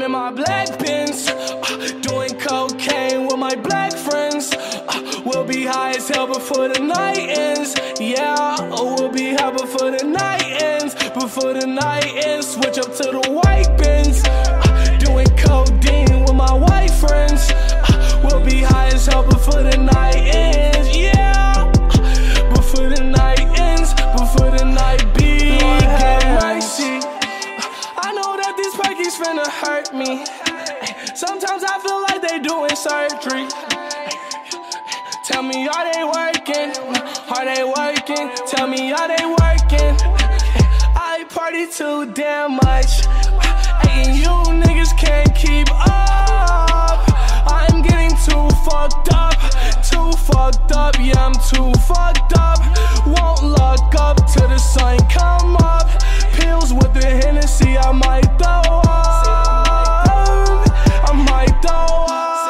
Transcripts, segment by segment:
in my black Benz, doing cocaine with my black friends. We'll be high as hell before the night ends. Yeah, we'll be high before the night ends. Before the night ends, switch up to the white Benz, doing codeine with my white friends. We'll be high as hell before the night ends. Yeah, before the night ends, before the night begins. Mercy, I know that these perkies finna hurt me. Sometimes I feel like they doing surgery. Tell me, are they working? Are they working? Tell me, are they working? I party too damn much, and you niggas can't keep up. I'm getting too fucked up, yeah, I'm too fucked up. Won't look up till the sun come up. Pills with the Hennessy, I might throw up. I might throw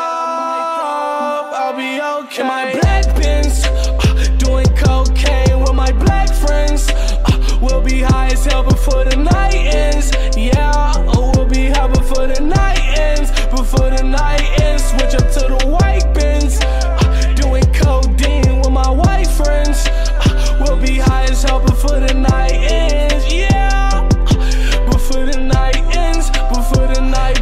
up. I'll be okay. In my black Benz, doing cocaine with my black friends. We'll be high as hell before the night ends. Yeah, we'll be high before the night ends. Before the night ends, switch up to the white Benz, doing codeine with my white friends. We'll be high as hell before the night ends. Yeah, before the night ends, before the night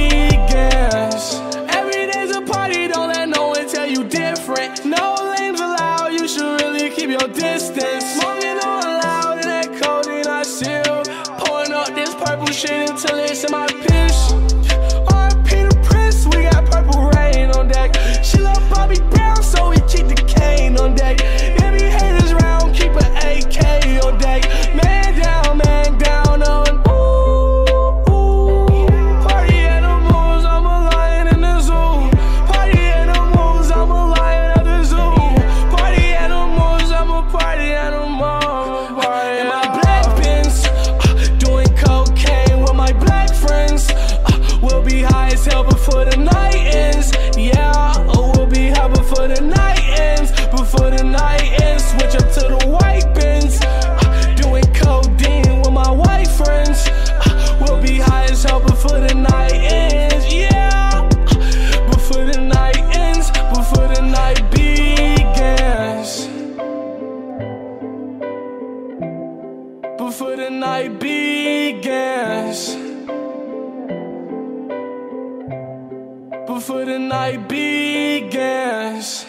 begins. Every day's a party, don't let no one tell you different. No lanes allowed, you should really keep your distance. Smoking on loud and that codeine I seal. Pouring up this purple shit until it's in my piss. R.I.P. the Prince, we got purple rain on deck. She love Bobby Brown, so we keep the cane on deck. If you haters round, keep an AK on deck. Man down on ooh. Party animals, I'm a lion in the zoo. Party animals, I'm a lion at the zoo. Party animals, I'm a party animal. In my black Benz, doing cocaine with my black friends. We'll be high as hell before the night ends. Yeah, we'll be high before the night ends. Before the night ends, switch up to the white Benz, doing codeine with my white friends. We'll be high as hell before the night ends. Yeah, before the night ends, before the night begins. Before the night begins. Before the night begins.